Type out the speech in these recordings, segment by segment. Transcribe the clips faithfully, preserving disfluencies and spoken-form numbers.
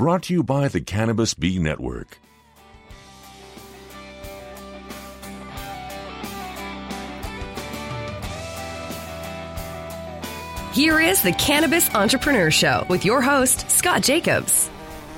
Brought to you by the Cannabis Bee Network. Here is the Cannabis Entrepreneur Show with your host, Scott Jacobs.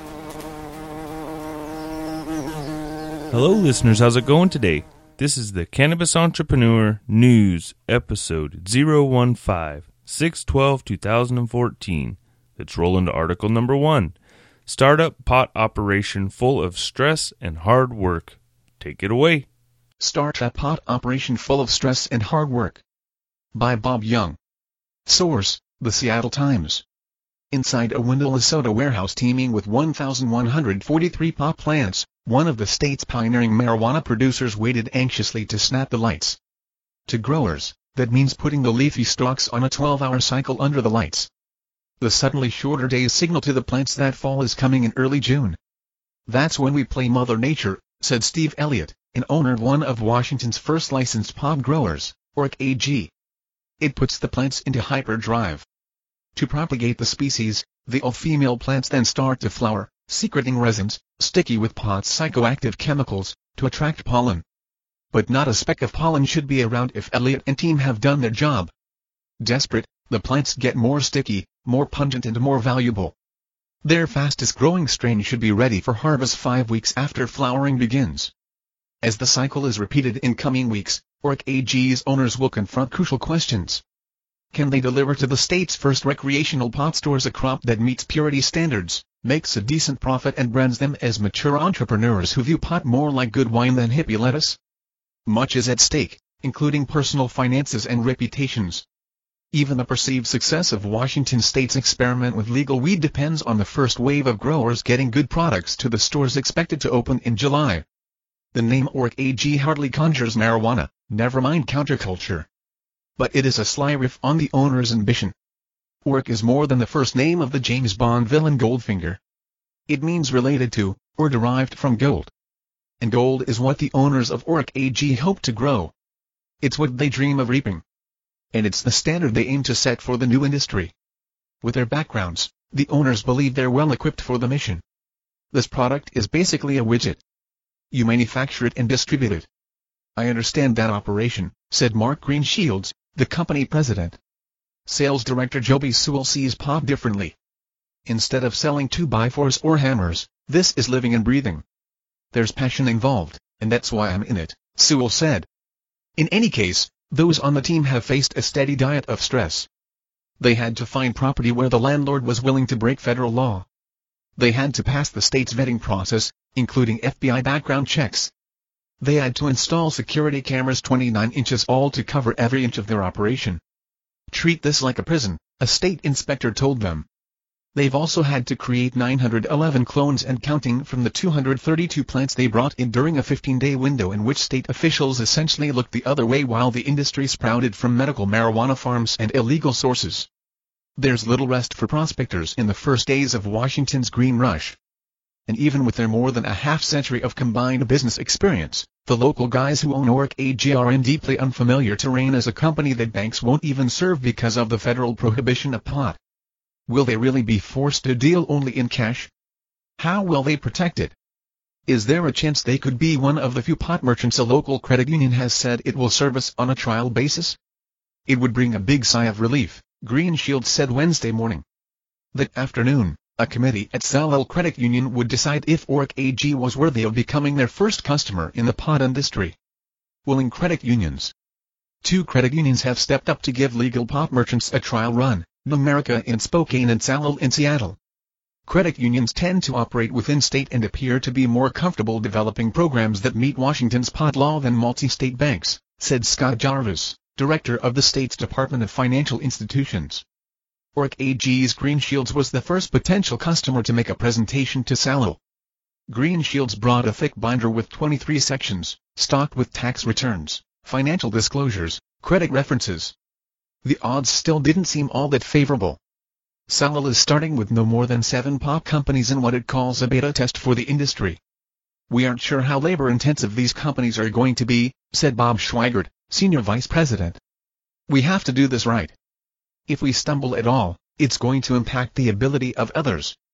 Hello, listeners. How's it going today? This is the Cannabis Entrepreneur News, episode zero one five, six twelve twenty fourteen. Let's roll into article number one. Startup pot operation full of stress and hard work. Take it away. Startup pot operation full of stress and hard work. By Bob Young. Source, The Seattle Times. Inside a windowless soda warehouse teeming with one thousand one hundred forty-three pot plants, one of the state's pioneering marijuana producers waited anxiously to snap the lights. To growers, that means putting the leafy stalks on a twelve-hour cycle under the lights. The suddenly shorter days signal to the plants that fall is coming in early June. That's when we play Mother Nature, said Steve Elliott, an owner of one of Washington's first licensed pot growers, Oric A G. It puts the plants into hyperdrive. To propagate the species, the all-female plants then start to flower, secreting resins, sticky with pot's psychoactive chemicals, to attract pollen. But not a speck of pollen should be around if Elliott and team have done their job. Desperate, the plants get more sticky, more pungent and more valuable. Their fastest-growing strain should be ready for harvest five weeks after flowering begins. As the cycle is repeated in coming weeks, Oric A G's owners will confront crucial questions. Can they deliver to the state's first recreational pot stores a crop that meets purity standards, makes a decent profit and brands them as mature entrepreneurs who view pot more like good wine than hippie lettuce? Much is at stake, including personal finances and reputations. Even the perceived success of Washington state's experiment with legal weed depends on the first wave of growers getting good products to the stores expected to open in July. The name Oric A G hardly conjures marijuana, never mind counterculture. But it is a sly riff on the owner's ambition. Oric is more than the first name of the James Bond villain Goldfinger. It means related to, or derived from gold. And gold is what the owners of Oric A G hope to grow. It's what they dream of reaping. And it's the standard they aim to set for the new industry. With their backgrounds, the owners believe they're well equipped for the mission. This product is basically a widget. You manufacture it and distribute it. I understand that operation, said Mark Greenshields, the company president. Sales director Joby Sewell sees pot differently. Instead of selling two by fours or hammers, this is living and breathing. There's passion involved, and that's why I'm in it, Sewell said. In any case, those on the team have faced a steady diet of stress. They had to find property where the landlord was willing to break federal law. They had to pass the state's vetting process, including F B I background checks. They had to install security cameras twenty-nine inches all to cover every inch of their operation. Treat this like a prison, a state inspector told them. They've also had to create nine hundred eleven clones and counting from the two hundred thirty-two plants they brought in during a fifteen-day window in which state officials essentially looked the other way while the industry sprouted from medical marijuana farms and illegal sources. There's little rest for prospectors in the first days of Washington's green rush. And even with their more than a half-century of combined business experience, the local guys who own Oric A G are in deeply unfamiliar terrain as a company that banks won't even serve because of the federal prohibition of pot. Will they really be forced to deal only in cash? How will they protect it? Is there a chance they could be one of the few pot merchants a local credit union has said it will service on a trial basis? It would bring a big sigh of relief, Greenshields said Wednesday morning. That afternoon, a committee at Salel Credit Union would decide if Oric A G was worthy of becoming their first customer in the pot industry. Willing credit unions. Two credit unions have stepped up to give legal pot merchants a trial run, Numerica in Spokane and Salel in Seattle. Credit unions tend to operate within state and appear to be more comfortable developing programs that meet Washington's pot law than multi-state banks, said Scott Jarvis, director of the state's Department of Financial Institutions. Oric A G's Greenshields was the first potential customer to make a presentation to Salel. Greenshields brought a thick binder with twenty-three sections, stocked with tax returns, financial disclosures, credit references. The odds still didn't seem all that favorable. Salel is starting with no more than seven pot companies in what it calls a beta test for the industry. We aren't sure how labor-intensive these companies are going to be, said Bob Schweigert, senior vice president. We have to do this right. If we stumble at all, it's going to impact the ability of others.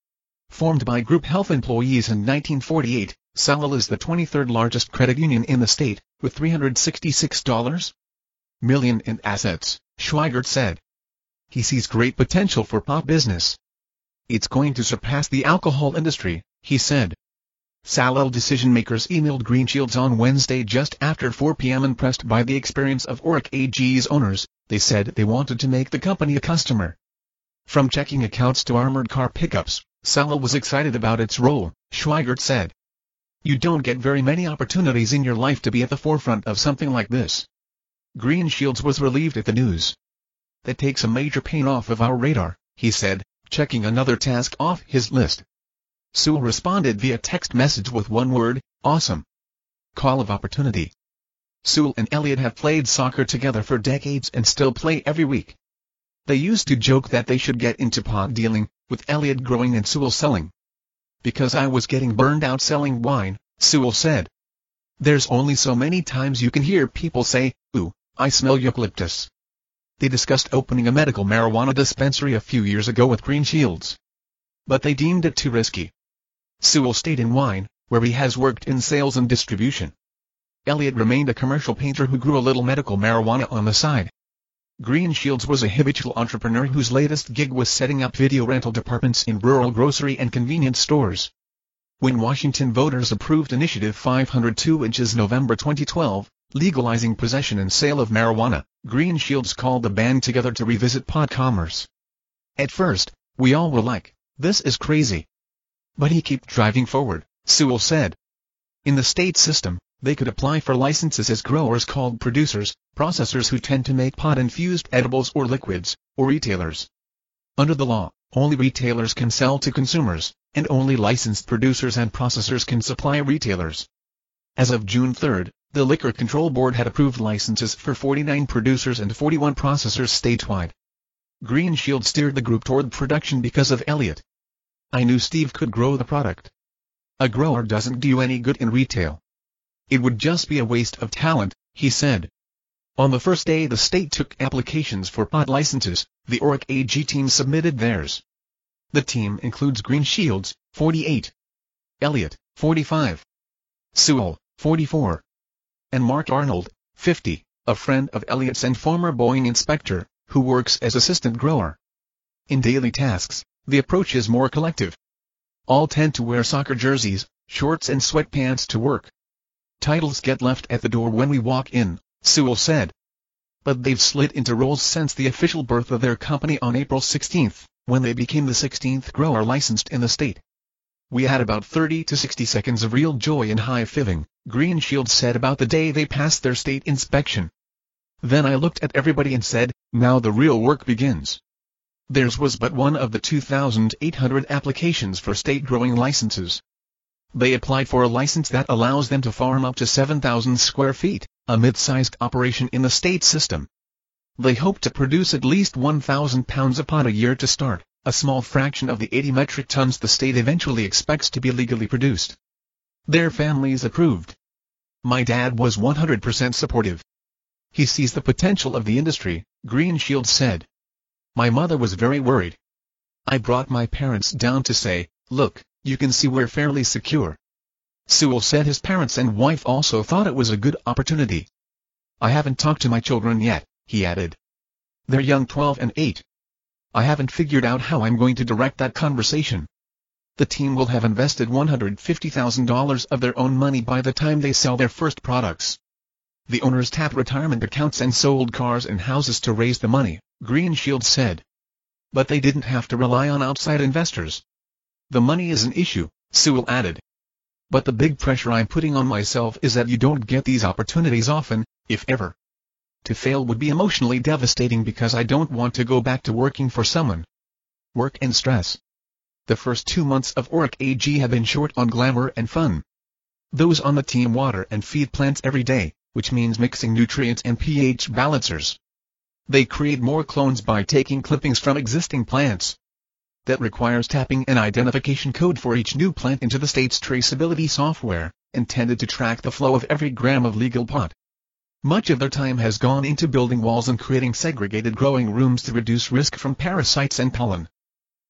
Formed by Group Health employees in nineteen forty-eight, Salal is the twenty-third largest credit union in the state, with three hundred sixty-six million dollars in assets, Schweigert said. He sees great potential for pot business. It's going to surpass the alcohol industry, he said. Salal decision-makers emailed Greenshields on Wednesday just after four p m Impressed by the experience of Oric A G's owners, they said they wanted to make the company a customer. From checking accounts to armored car pickups, Salal was excited about its role, Schweigert said. You don't get very many opportunities in your life to be at the forefront of something like this. Greenshields was relieved at the news. That takes a major pain off of our radar, he said, checking another task off his list. Sewell responded via text message with one word, awesome. Call of opportunity. Sewell and Elliot have played soccer together for decades and still play every week. They used to joke that they should get into pot dealing, with Elliot growing and Sewell selling. Because I was getting burned out selling wine, Sewell said. There's only so many times you can hear people say, ooh, I smell eucalyptus. They discussed opening a medical marijuana dispensary a few years ago with Greenshields. But they deemed it too risky. Sewell stayed in wine, where he has worked in sales and distribution. Elliot remained a commercial painter who grew a little medical marijuana on the side. Greenshields was a habitual entrepreneur whose latest gig was setting up video rental departments in rural grocery and convenience stores. When Washington voters approved Initiative five oh two in November twenty twelve, legalizing possession and sale of marijuana, Greenshields called the band together to revisit pot commerce. At first, we all were like, this is crazy. But he kept driving forward, Sewell said. In the state system, they could apply for licenses as growers called producers, processors who tend to make pot-infused edibles or liquids, or retailers. Under the law, only retailers can sell to consumers, and only licensed producers and processors can supply retailers. As of June third, the Liquor Control Board had approved licenses for forty-nine producers and forty-one processors statewide. Greenshields steered the group toward production because of Elliot. I knew Steve could grow the product. A grower doesn't do any good in retail. It would just be a waste of talent, he said. On the first day the state took applications for pot licenses, the Oric A G team submitted theirs. The team includes Greenshields, forty-eight, Elliot, forty-five, Sewell, forty-four, and Mark Arnold, fifty, a friend of Elliot's and former Boeing inspector, who works as assistant grower. In daily tasks, the approach is more collective. All tend to wear soccer jerseys, shorts and sweatpants to work. Titles get left at the door when we walk in, Sewell said. But they've slid into roles since the official birth of their company on April sixteenth, when they became the sixteenth grower licensed in the state. We had about thirty to sixty seconds of real joy and high-fiving, Greenshields said about the day they passed their state inspection. Then I looked at everybody and said, now the real work begins. Theirs was but one of the two thousand eight hundred applications for state growing licenses. They applied for a license that allows them to farm up to seven thousand square feet, a mid-sized operation in the state system. They hope to produce at least one thousand pounds of pot a year to start, a small fraction of the eighty metric tons the state eventually expects to be legally produced. Their families approved. My dad was one hundred percent supportive. He sees the potential of the industry, Greenshields said. My mother was very worried. I brought my parents down to say, look, you can see we're fairly secure. Sewell said his parents and wife also thought it was a good opportunity. I haven't talked to my children yet, he added. They're young, twelve and eight. I haven't figured out how I'm going to direct that conversation. The team will have invested one hundred fifty thousand dollars of their own money by the time they sell their first products. The owners tapped retirement accounts and sold cars and houses to raise the money, Greenshields said. But they didn't have to rely on outside investors. The money is an issue, Sewell added. But the big pressure I'm putting on myself is that you don't get these opportunities often, if ever. To fail would be emotionally devastating because I don't want to go back to working for someone. Work and stress. The first two months of Oric A G have been short on glamour and fun. Those on the team water and feed plants every day, which means mixing nutrients and pH balancers. They create more clones by taking clippings from existing plants. That requires tapping an identification code for each new plant into the state's traceability software, intended to track the flow of every gram of legal pot. Much of their time has gone into building walls and creating segregated growing rooms to reduce risk from parasites and pollen.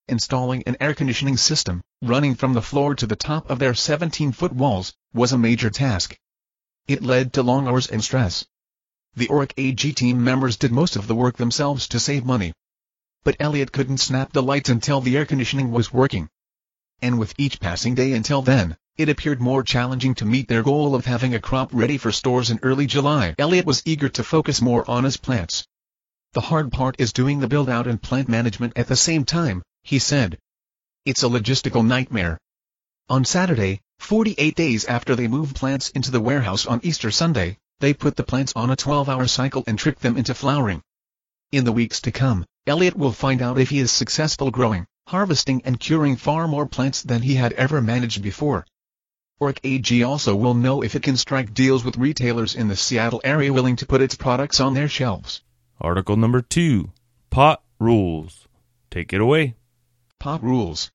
installing an air conditioning system, running from the floor to the top of their seventeen-foot walls, was a major task. It led to long hours and stress. The Oric A G team members did most of the work themselves to save money. But Elliot couldn't snap the lights until the air conditioning was working. And with each passing day until then, it appeared more challenging to meet their goal of having a crop ready for stores in early July. Elliot was eager to focus more on his plants. The hard part is doing the build-out and plant management at the same time, he said. It's a logistical nightmare. On Saturday, forty-eight days after they moved plants into the warehouse on Easter Sunday, they put the plants on a twelve-hour cycle and tricked them into flowering. In the weeks to come, Elliot will find out if he is successful growing, harvesting and curing far more plants than he had ever managed before. Oric A G also will know if it can strike deals with retailers in the Seattle area willing to put its products on their shelves. Article number two, Pot Rules. Take it away. Pot Rules.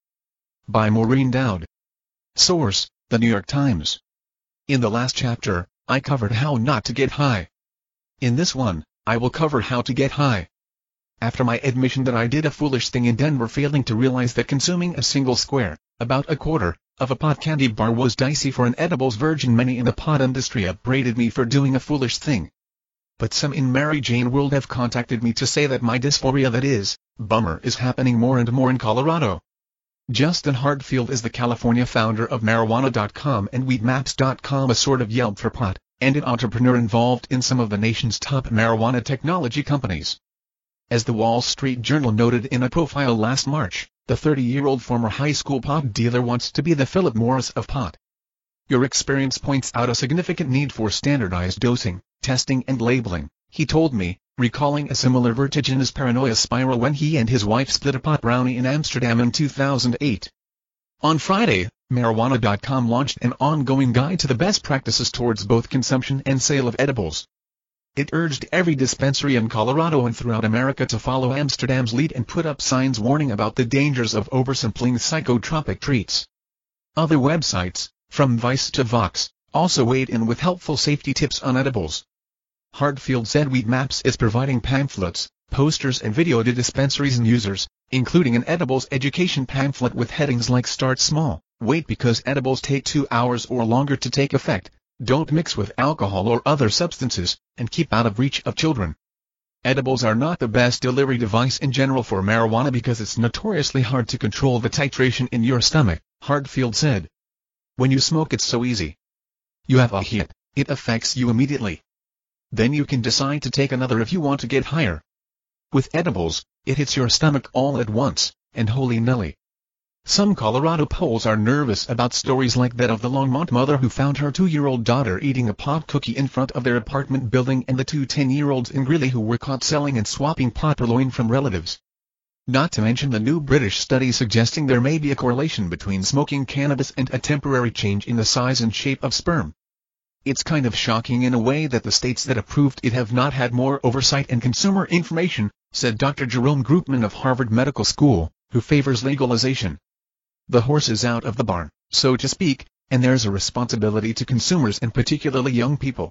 By Maureen Dowd. Source, The New York Times. In the last chapter, I covered how not to get high. In this one, I will cover how to get high. After my admission that I did a foolish thing in Denver, failing to realize that consuming a single square, about a quarter, of a pot candy bar was dicey for an edibles virgin, many in the pot industry upbraided me for doing a foolish thing. But some in Mary Jane world have contacted me to say that my dysphoria, that is, bummer, is happening more and more in Colorado. Justin Hartfield is the California founder of marijuana dot com and weed maps dot com, a sort of Yelp for pot, and an entrepreneur involved in some of the nation's top marijuana technology companies. As the Wall Street Journal noted in a profile last March, the thirty-year-old former high school pot dealer wants to be the Philip Morris of pot. Your experience points out a significant need for standardized dosing, testing and labeling, he told me, recalling a similar vertiginous paranoia spiral when he and his wife split a pot brownie in Amsterdam in two thousand eight. On Friday, marijuana dot com launched an ongoing guide to the best practices towards both consumption and sale of edibles. It urged every dispensary in Colorado and throughout America to follow Amsterdam's lead and put up signs warning about the dangers of oversampling psychotropic treats. Other websites, from Vice to Vox, also weighed in with helpful safety tips on edibles. Hartfield said Weed Maps is providing pamphlets, posters and video to dispensaries and users, including an edibles education pamphlet with headings like Start Small, Wait because edibles take two hours or longer to take effect, Don't mix with alcohol or other substances, and keep out of reach of children. Edibles are not the best delivery device in general for marijuana because it's notoriously hard to control the titration in your stomach, Hartfield said. When you smoke it's so easy. You have a hit, it affects you immediately. Then you can decide to take another if you want to get higher. With edibles, it hits your stomach all at once, and holy nilly. Some Colorado Poles are nervous about stories like that of the Longmont mother who found her two-year-old daughter eating a pot cookie in front of their apartment building and the two ten-year-olds in Greeley who were caught selling and swapping pot purloined from relatives. Not to mention the new British study suggesting there may be a correlation between smoking cannabis and a temporary change in the size and shape of sperm. It's kind of shocking in a way that the states that approved it have not had more oversight and consumer information, said Doctor Jerome Groopman of Harvard Medical School, who favors legalization. The horse is out of the barn, so to speak, and there's a responsibility to consumers and particularly young people.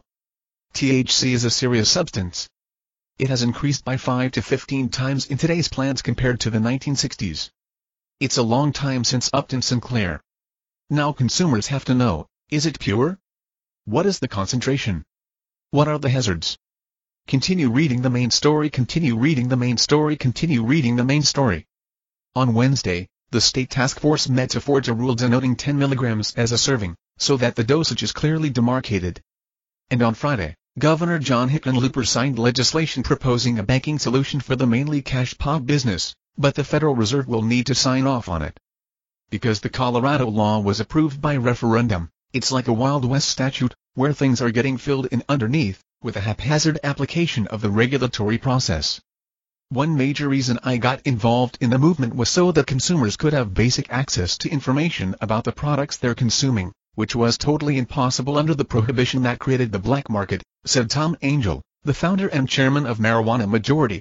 T H C is a serious substance. It has increased by five to fifteen times in today's plants compared to the nineteen sixties. It's a long time since Upton Sinclair. Now consumers have to know, is it pure? What is the concentration? What are the hazards? Continue reading the main story, continue reading the main story, continue reading the main story. On Wednesday, the state task force met to forge a rule denoting ten milligrams as a serving, so that the dosage is clearly demarcated. And on Friday, Governor John Hickenlooper signed legislation proposing a banking solution for the mainly cash pot business, but the Federal Reserve will need to sign off on it. Because the Colorado law was approved by referendum, it's like a Wild West statute, where things are getting filled in underneath, with a haphazard application of the regulatory process. One major reason I got involved in the movement was so that consumers could have basic access to information about the products they're consuming, which was totally impossible under the prohibition that created the black market, said Tom Angel, the founder and chairman of Marijuana Majority.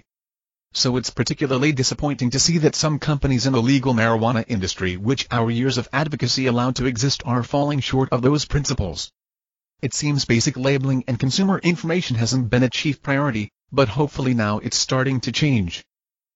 So it's particularly disappointing to see that some companies in the legal marijuana industry, which our years of advocacy allowed to exist, are falling short of those principles. It seems basic labeling and consumer information hasn't been a chief priority, but hopefully now it's starting to change.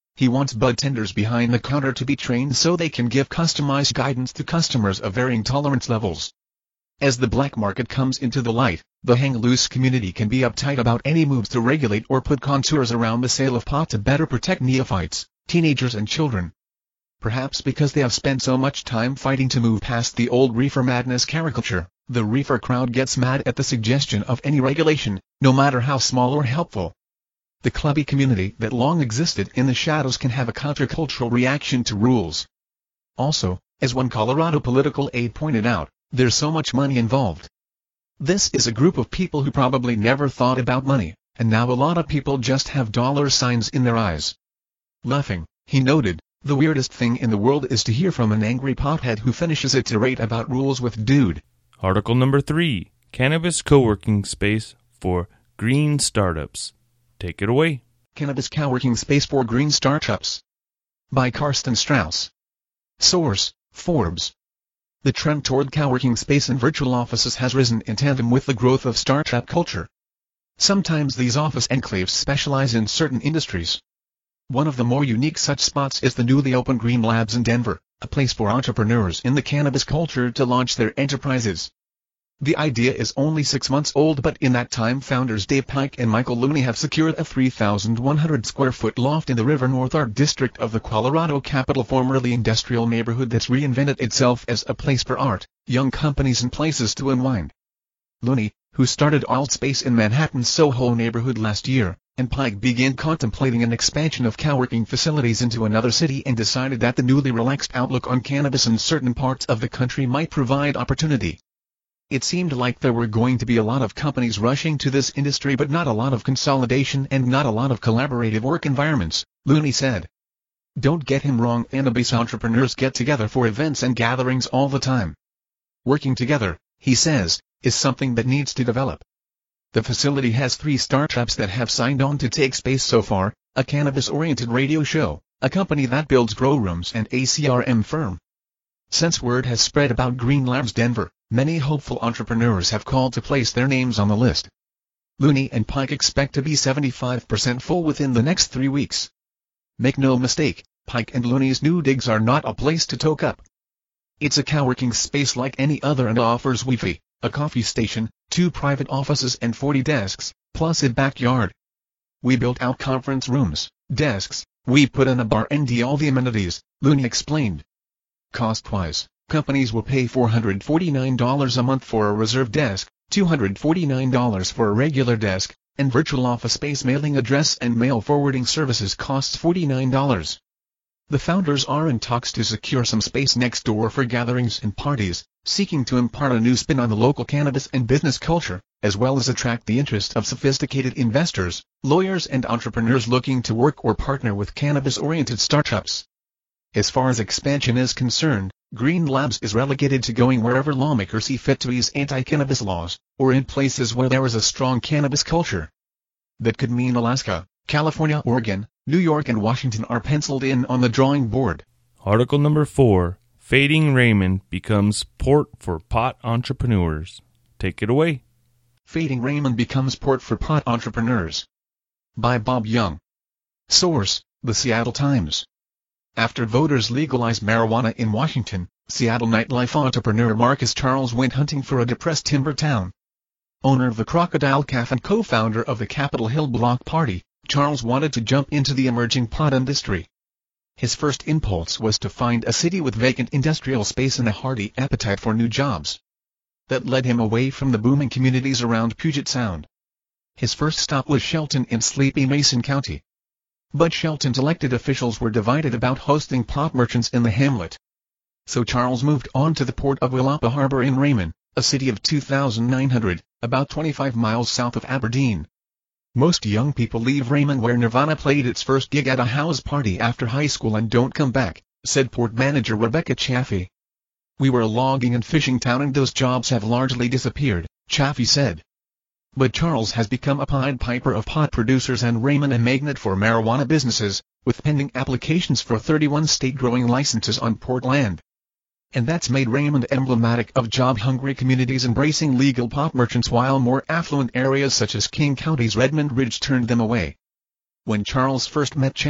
He wants bud tenders behind the counter to be trained so they can give customized guidance to customers of varying tolerance levels. As the black market comes into the light, the hang-loose community can be uptight about any moves to regulate or put contours around the sale of pot to better protect neophytes, teenagers and children. Perhaps because they have spent so much time fighting to move past the old reefer madness caricature, the reefer crowd gets mad at the suggestion of any regulation, no matter how small or helpful. The clubby community that long existed in the shadows can have a countercultural reaction to rules. Also, as one Colorado political aide pointed out, there's so much money involved. This is a group of people who probably never thought about money, and now a lot of people just have dollar signs in their eyes. Laughing, he noted, the weirdest thing in the world is to hear from an angry pothead who finishes a tirade about rules with dude. Article number three, Cannabis Co-working Space for Green Startups. Take it away. Cannabis Co-working Space for Green Startups. By Karsten Strauss. Source, Forbes. The trend toward co-working space and virtual offices has risen in tandem with the growth of startup culture. Sometimes these office enclaves specialize in certain industries. One of the more unique such spots is the newly opened Green Labs in Denver, a place for entrepreneurs in the cannabis culture to launch their enterprises. The idea is only six months old, but in that time founders Dave Pike and Michael Looney have secured a three thousand one hundred square foot loft in the River North Art District of the Colorado Capital, formerly industrial neighborhood that's reinvented itself as a place for art, young companies and places to unwind. Looney, who started AltSpace in Manhattan's Soho neighborhood last year, and Pike began contemplating an expansion of co-working facilities into another city and decided that the newly relaxed outlook on cannabis in certain parts of the country might provide opportunity. It seemed like there were going to be a lot of companies rushing to this industry, but not a lot of consolidation and not a lot of collaborative work environments, Looney said. Don't get him wrong, cannabis entrepreneurs get together for events and gatherings all the time. Working together, he says, is something that needs to develop. The facility has three startups that have signed on to take space so far, a cannabis-oriented radio show, a company that builds grow rooms, and a C R M firm. Since word has spread about Green Labs Denver, many hopeful entrepreneurs have called to place their names on the list. Looney and Pike expect to be seventy-five percent full within the next three weeks. Make no mistake, Pike and Looney's new digs are not a place to toke up. It's a co-working space like any other and offers Wi-Fi, a coffee station, two private offices and forty desks, plus a backyard. We built out conference rooms, desks, we put in a bar and all the amenities, Looney explained. Cost-wise, companies will pay four hundred forty-nine dollars a month for a reserved desk, two hundred forty-nine dollars for a regular desk, and virtual office space mailing address and mail forwarding services costs forty-nine dollars. The founders are in talks to secure some space next door for gatherings and parties, seeking to impart a new spin on the local cannabis and business culture, as well as attract the interest of sophisticated investors, lawyers and entrepreneurs looking to work or partner with cannabis-oriented startups. As far as expansion is concerned, Green Labs is relegated to going wherever lawmakers see fit to ease anti-cannabis laws, or in places where there is a strong cannabis culture. That could mean Alaska, California, Oregon, New York and Washington are penciled in on the drawing board. Article number four, Fading Raymond becomes port for pot entrepreneurs. Take it away. Fading Raymond becomes port for pot entrepreneurs. By Bob Young. Source, The Seattle Times. After voters legalized marijuana in Washington, Seattle nightlife entrepreneur Marcus Charles went hunting for a depressed timber town. Owner of the Crocodile Cafe and co-founder of the Capitol Hill Block Party, Charles wanted to jump into the emerging pot industry. His first impulse was to find a city with vacant industrial space and a hearty appetite for new jobs. That led him away from the booming communities around Puget Sound. His first stop was Shelton in sleepy Mason County. But Shelton's elected officials were divided about hosting pot merchants in the hamlet. So Charles moved on to the port of Willapa Harbor in Raymond, a city of two thousand nine hundred, about twenty-five miles south of Aberdeen. Most young people leave Raymond, where Nirvana played its first gig at a house party after high school, and don't come back, said port manager Rebecca Chaffee. We were a logging and fishing town and those jobs have largely disappeared, Chaffee said. But Charles has become a Pied Piper of pot producers and Raymond a magnet for marijuana businesses, with pending applications for thirty-one state growing licenses on port land. And that's made Raymond emblematic of job-hungry communities embracing legal pot merchants, while more affluent areas such as King County's Redmond Ridge turned them away. When Charles first met Chaffee,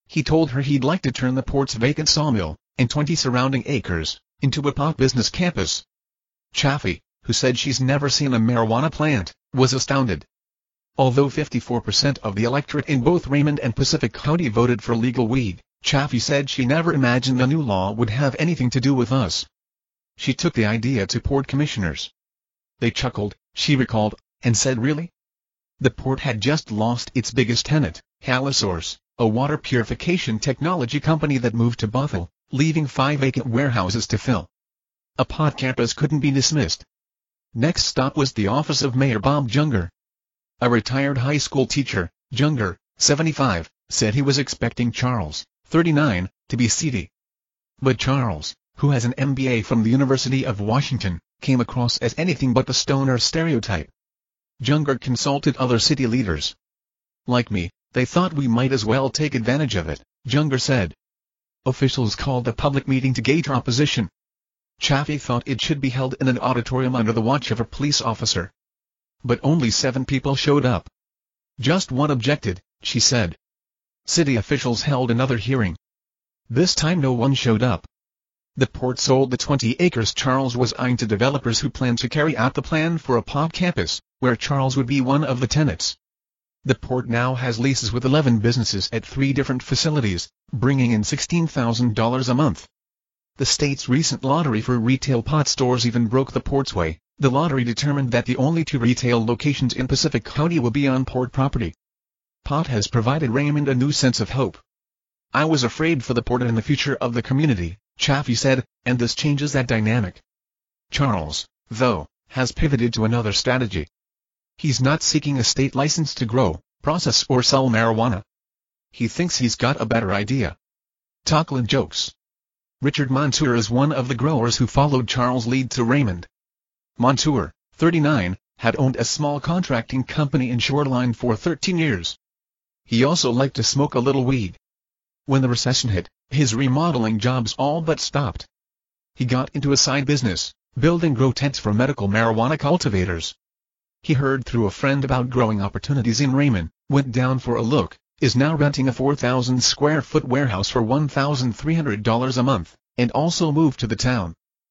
He told her he'd like to turn the port's vacant sawmill, and twenty surrounding acres, into a pot business campus. Chaffee, who said she's never seen a marijuana plant, was astounded. Although fifty-four percent of the electorate in both Raymond and Pacific County voted for legal weed, Chaffee said she never imagined the new law would have anything to do with us. She took the idea to port commissioners. They chuckled, she recalled, and said really? The port had just lost its biggest tenant, Halisource, a water purification technology company that moved to Bothell, leaving five vacant warehouses to fill. A pot campus couldn't be dismissed. Next stop was the office of Mayor Bob Junger. A retired high school teacher, Junger, seventy-five, said he was expecting Charles, thirty-nine, to be seedy. But Charles, who has an M B A from the University of Washington, came across as anything but the stoner stereotype. Junger consulted other city leaders. Like me, they thought we might as well take advantage of it, Junger said. Officials called a public meeting to gauge opposition. Chaffee thought it should be held in an auditorium under the watch of a police officer. But only seven people showed up. Just one objected, she said. City officials held another hearing. This time no one showed up. The port sold the twenty acres Charles was eyeing to developers who planned to carry out the plan for a pot campus, where Charles would be one of the tenants. The port now has leases with eleven businesses at three different facilities, bringing in sixteen thousand dollars a month. The state's recent lottery for retail pot stores even broke the port's way. The lottery determined that the only two retail locations in Pacific County will be on port property. Pot has provided Raymond a new sense of hope. I was afraid for the port and the future of the community, Chaffee said, and this changes that dynamic. Charles, though, has pivoted to another strategy. He's not seeking a state license to grow, process or sell marijuana. He thinks he's got a better idea. Tocklin jokes. Richard Montour is one of the growers who followed Charles' lead to Raymond. Montour, thirty-nine, had owned a small contracting company in Shoreline for thirteen years. He also liked to smoke a little weed. When the recession hit, his remodeling jobs all but stopped. He got into a side business, building grow tents for medical marijuana cultivators. He heard through a friend about growing opportunities in Raymond, went down for a look, is now renting a four thousand square foot warehouse for one thousand three hundred dollars a month, and also moved to the town.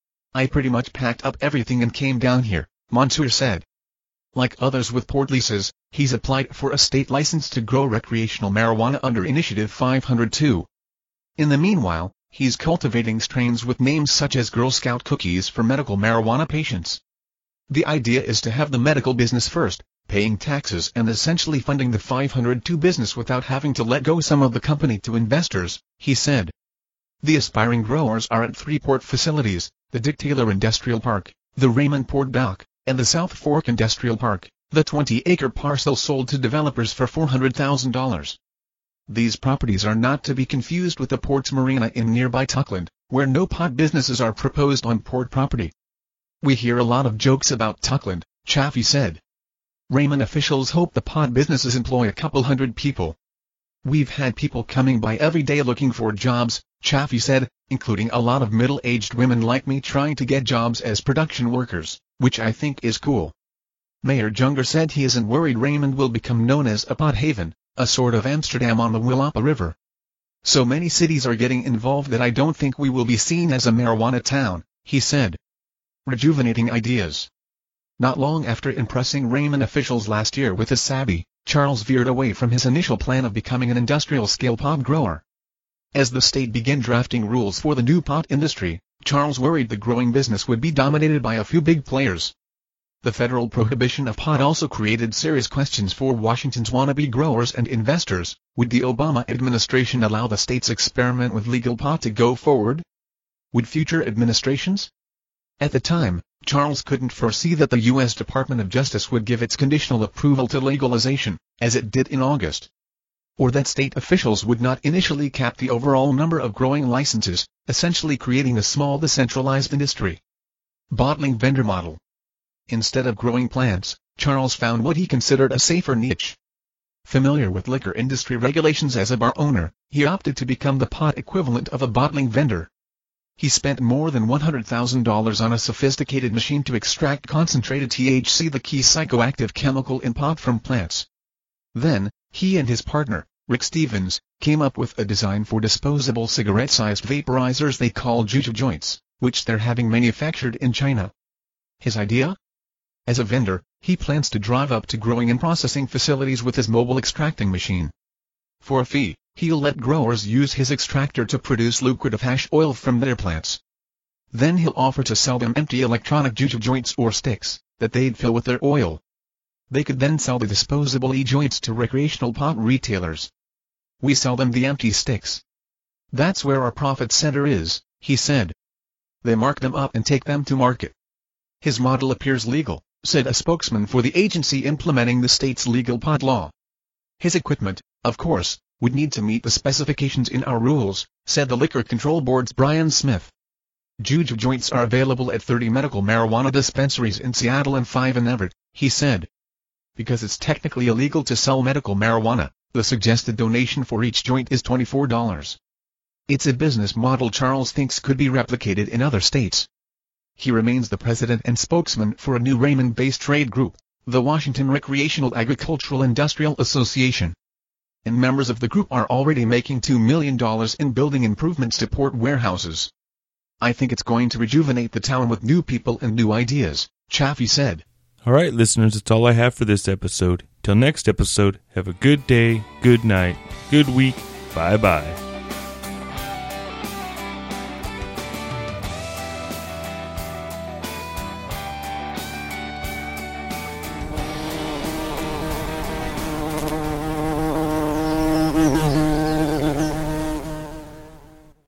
I pretty much packed up everything and came down here, Montour said. Like others with port leases, he's applied for a state license to grow recreational marijuana under Initiative five hundred two. In the meanwhile, he's cultivating strains with names such as Girl Scout cookies for medical marijuana patients. The idea is to have the medical business first, paying taxes and essentially funding the five hundred two business without having to let go some of the company to investors, he said. The aspiring growers are at three port facilities, the Dick Taylor Industrial Park, the Raymond Port Dock, and the South Fork Industrial Park. The twenty acre parcel sold to developers for four hundred thousand dollars. These properties are not to be confused with the port's marina in nearby Tuckland, where no pot businesses are proposed on port property. We hear a lot of jokes about Tuckland, Chaffee said. Raymond officials hope the pot businesses employ a couple hundred people. We've had people coming by every day looking for jobs, Chaffee said, including a lot of middle-aged women like me trying to get jobs as production workers, which I think is cool. Mayor Junger said he isn't worried Raymond will become known as a pot haven, a sort of Amsterdam on the Willapa River. So many cities are getting involved that I don't think we will be seen as a marijuana town, he said. Rejuvenating ideas. Not long after impressing Raymond officials last year with his savvy, Charles veered away from his initial plan of becoming an industrial-scale pot grower. As the state began drafting rules for the new pot industry, Charles worried the growing business would be dominated by a few big players. The federal prohibition of pot also created serious questions for Washington's wannabe growers and investors. Would the Obama administration allow the state's experiment with legal pot to go forward? Would future administrations? At the time, Charles couldn't foresee that the U S Department of Justice would give its conditional approval to legalization, as it did in August. Or that state officials would not initially cap the overall number of growing licenses, essentially creating a small decentralized industry. Bottling vendor model. Instead of growing plants, Charles found what he considered a safer niche. Familiar with liquor industry regulations as a bar owner, he opted to become the pot equivalent of a bottling vendor. He spent more than one hundred thousand dollars on a sophisticated machine to extract concentrated T H C, the key psychoactive chemical in pot, from plants. Then, he and his partner, Rick Stevens, came up with a design for disposable cigarette-sized vaporizers they call Juju joints, which they're having manufactured in China. His idea? As a vendor, he plans to drive up to growing and processing facilities with his mobile extracting machine. For a fee, he'll let growers use his extractor to produce lucrative hash oil from their plants. Then he'll offer to sell them empty electronic Juju joints or sticks, that they'd fill with their oil. They could then sell the disposable e-joints to recreational pot retailers. We sell them the empty sticks. That's where our profit center is, he said. They mark them up and take them to market. His model appears legal, said a spokesman for the agency implementing the state's legal pot law. His equipment, of course, would need to meet the specifications in our rules, said the Liquor Control Board's Brian Smith. Juju joints are available at thirty medical marijuana dispensaries in Seattle and five in Everett, he said. Because it's technically illegal to sell medical marijuana, the suggested donation for each joint is twenty-four dollars. It's a business model Charles thinks could be replicated in other states. He remains the president and spokesman for a new Raymond-based trade group, the Washington Recreational Agricultural Industrial Association. And members of the group are already making two million dollars in building improvements to port warehouses. I think it's going to rejuvenate the town with new people and new ideas, Chaffee said. All right, listeners, that's all I have for this episode. Till next episode, have a good day, good night, good week. Bye-bye.